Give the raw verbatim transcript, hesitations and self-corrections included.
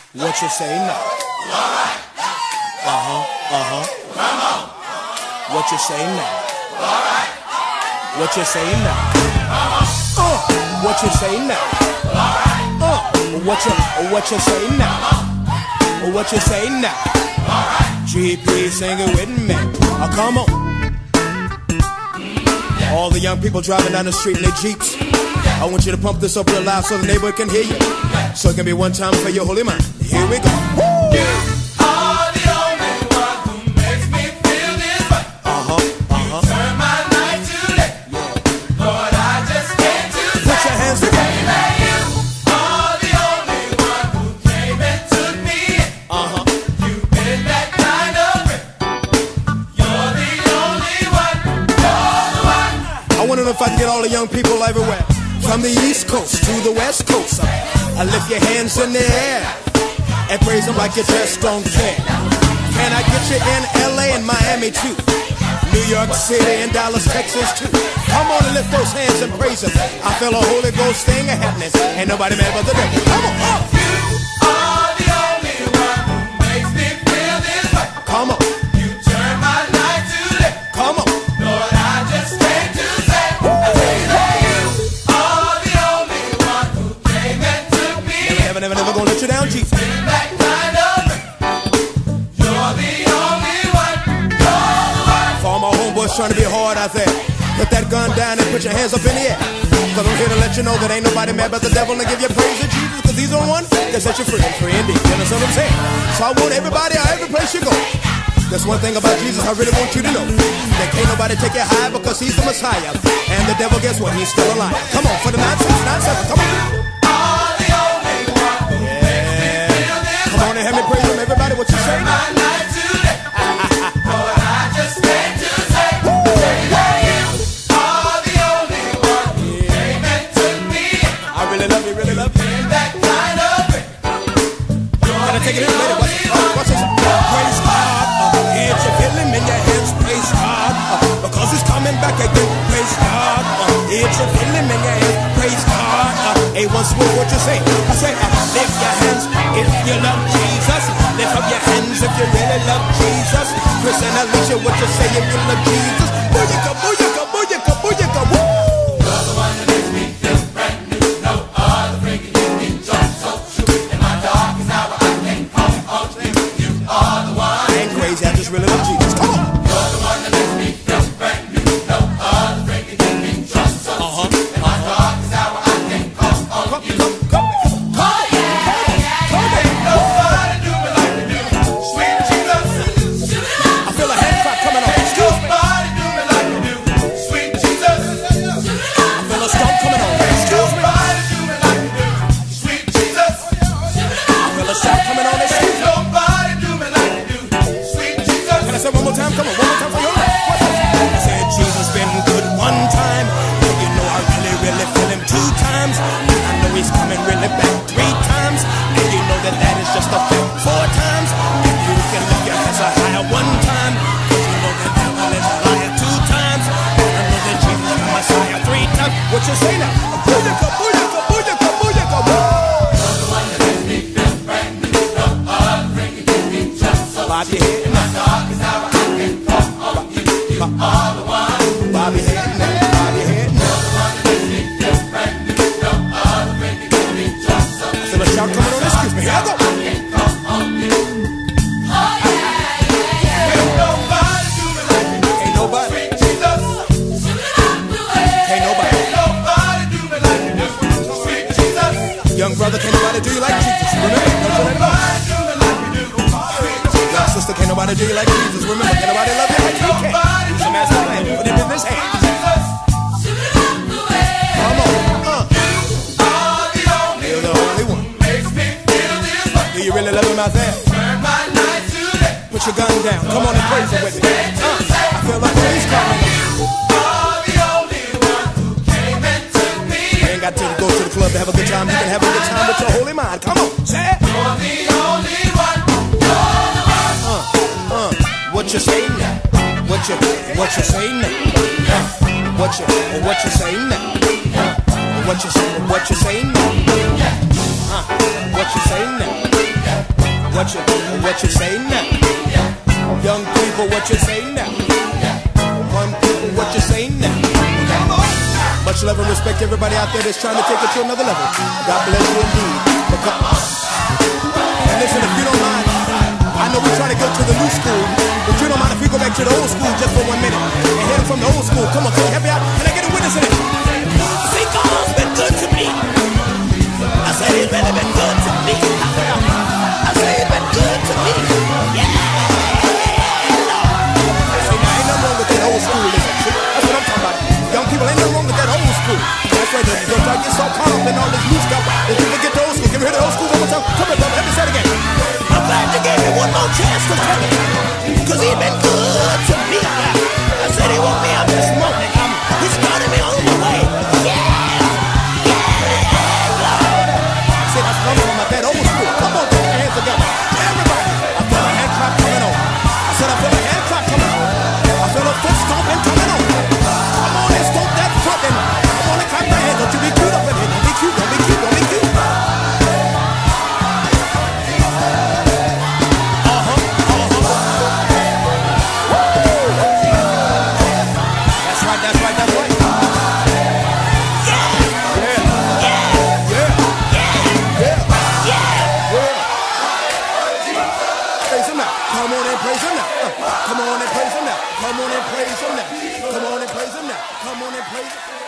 What you say now? Alright. Uh-huh, uh-huh. Come on. What you say now? Alright. What you say now? Come on. Uh, what you say now? Alright. Uh, what you, what you say now? What you say now? Alright. G P, sing it with me. Oh, come on. All the young people driving down the street in their Jeeps. I want you to pump this up real loud so the neighborhood can hear you. So it can be one time for your holy mind. Here we go. Woo! You are the only one who makes me feel this way. Uh-huh, uh-huh. Turn my night to day. Lord, I just came to say, Put your hands together. that you are the only one who came and took me in. Uh-huh. You've been that kind of friend. You're the only one. You're the one. I wonder if I can get all the young people everywhere, from the East Coast to the West Coast. I lift your hands in the air and praise them like you just don't care. Can I get you in L A and Miami too? New York City and Dallas, Texas too. Come on and lift those hands and praise them. I feel a Holy Ghost thing happening. Ain't nobody mad but the devil. Come on, up. You are the only one who makes me feel this way. Come on, You turn my night to day. come on. Lord, I just came to say, I say that you are the only one who came and took me in. Never, never, never gonna let you down, Jesus. In that kind of way. You're the only one. You're the one. For all my homeboys trying to be hard out there, put that gun down and put your hands up in the air. Cause I'm here to let you know that ain't nobody mad but the devil, and give you praise to Jesus. Cause he's the one that set you free, and free indeed. You understand what I'm saying? So I want everybody, every place you go. That's one thing about Jesus I really want you to know. That can't nobody take you high because he's the Messiah. And the devil, guess what? He's still alive. Come on, for the nine six nine seven, come on. Are the only one who makes me feel this Come way. on and help me praise him, everybody. What you say? My night to day. Lord, I just came to say, say that you are the only one who came and took me in. I really love you, really love you. In that kind of way. Can I take it in later? Watch, uh, watch this. Praise God. Uh, if you feel him in your hands, praise God. Uh, because he's coming back again. Praise God. Uh, if you feel him in your hands, praise God. Uh, hey, once more, what you say? I say, uh, lift your hands if you love Jesus. Lift up your hands if you really love Jesus. Chris and Alicia, what you say if you love Jesus? Booyaka, booyaka, booyaka, booyaka, woo! You're the one that makes me feel brand new. No other bringing you in joy so true. In my darkest hour, I can call on you. You are the one. I ain't crazy, I just really love Jesus. Come on! You're the one that makes me feel brand new. No other bringing you in joy so Uh-huh. true. In my darkest hour, I can call on Come, you. come, come, come. Oh yeah, yeah, yeah. Nobody do me like you do. Sweet Jesus. I feel a hand clap coming on. Excuse me. Nobody do me like you do. Sweet Jesus. I feel a stomp coming on. Excuse me. Nobody do me like you do. Sweet Jesus. I feel a shout coming on. Excuse me. Nobody do me like you do. Sweet Jesus. Can I say one more time? Come on, one more time for your life. What's that? I said Jesus been good one time, but you know I really, really feel him two times. And I know he's coming really back three times, and you know that that is just a fact four times. And you can lift your hands higher one time, 'cause you know that devil is a liar two times. And I know that Jesus is Messiah three times. What you say now? Booyaka, booyaka, booyaka, booyaka, woo! You're the one that makes me feel brand new. No other bringing you in just so Bob your head in my darkest hour, I can call on you. You are the one. bob your head now, bob your head now. You're the one that makes me feel brand new. No other bringing you in just so I feel a shout coming on. Excuse me. Here I go. I can call on you. Oh yeah, yeah, yeah. Ain't nobody do me like you do. Ain't nobody, Sweet Jesus. ain't nobody. Ain't nobody do me like you do. Sweet Jesus. Young brother, can't nobody do you like Jesus. Remember, don't you let it go. Nobody do me like you do. Sweet Jesus. Young sister, can't nobody do you like Jesus. Remember, can't nobody love you like he can. He's the master plan. Put him in his hand. Come on, uh, Are the only you're the only one. makes me feel this way. Do you really love him out there? Turn my night to day. Put your gun down. Come on and praise him with me. Uh, I feel like he's coming. Are the only one who came and took me. You ain't got to go to the club to have a good time. You can have a good time with your holy mind. Come on, say it. You're the only one. You're the one. Uh, uh, what you say now? What you, what you say now? Uh, what you, what you say now? Uh, what you, what you say now? Uh, what you say now? direction. What you say now? Young people, what you say now? One people, what you say now? Much love and respect to everybody out there that's trying to take it to another level. God bless you indeed. Because, and listen, if you don't mind, I know we're trying to go to the new school, but you don't mind if we go back to the old school just for one minute and hear from the old school. Come on, can you help me out? Can I get a witness in it? See, God's been good to me. I said he's really been good to me. I said he's been good to me. Yeah, Lord. See, now ain't nothing wrong with that old school. Listen, that's what I'm talking about. Young people, ain't nothing wrong with that old school. That's right, don't try to get so caught up in all this new stuff. If you forget the old school, can we hear the old school one more time? Come on, brother, let me say it again. I'm glad you gave me one more chance to tell me, cause he's been good to me. I said he woke me up this morning. Um, he started me on the way. Yeah, yeah, Lord. See, that's what I'm talking about, that old school. Come on, put your hands together. Everybody, I feel a hand clap coming on. I said I feel a hand clap coming on. I feel a foot stomping coming on. Come on and stomp that foot and come on and clap your hands. Don't you be cute up in here. Don't be cute, don't be cute, don't be cute. Come on and praise him now. Come on and praise him now. Come on and praise him now. Come on and praise him now. Come on and praise him.